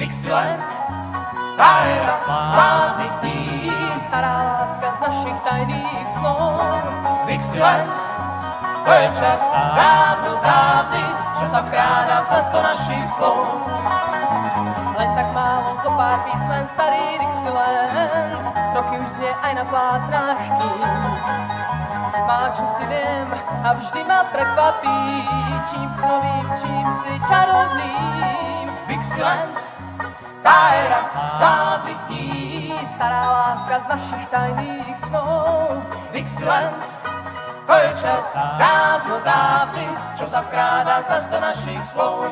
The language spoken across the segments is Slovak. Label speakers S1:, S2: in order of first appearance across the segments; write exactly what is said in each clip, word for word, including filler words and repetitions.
S1: Dixieland, tá era slávnych dní.
S2: Stará láska z našich tajných snov.
S1: Dixieland, to je čas dávno dávny, čo sa vkráda zas do našich slov.
S2: Len tak málo, zo pár písmen, starý Dixieland, roky už znie aj na plátnách kníh. Má, čo si viem, a vždy ma prekvapí, čím si novým, čím si čarovným.
S1: Dixieland, tá era slávnych dní.
S2: Stará láska z našich tajných snov.
S1: Dixieland, to je čas dávno dávny, čo sa vkráda zas do našich slov.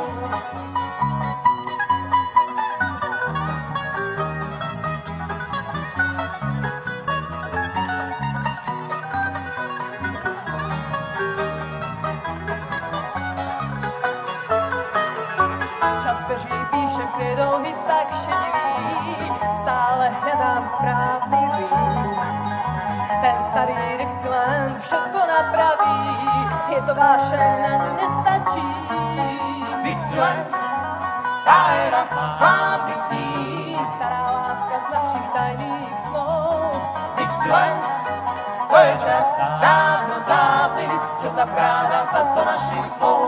S2: Čas beží, píšem priedohy tak šedivý, stále hľadám správny rým. Ten starý Dixieland všetko napraví, je to vášeň, na ňu nestačí.
S1: Dixieland, tá era slávnych dní.
S2: Stará láska z našich tajných snov.
S1: Dixieland, to je čas dávno dávny, čo sa vkráda zas do našich slov.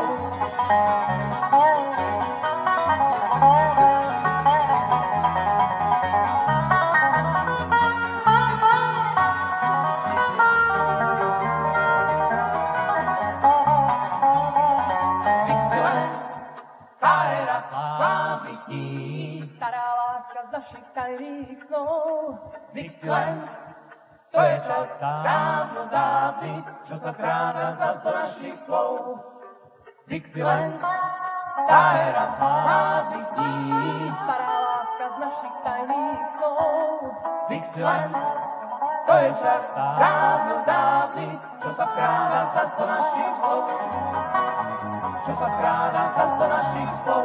S2: Stará láska z našich tajných snov.
S1: Dixieland, to je čas dávno dávny, čo sa vkráda zas do našich slov. Dixieland, tá era slávnych dní.
S2: Stará láska z našich tajných snov.
S1: Dixieland, to je čas dávno dávny, čo sa vkráda zas do našich slov. Čo sa vkráda zas do našich slov.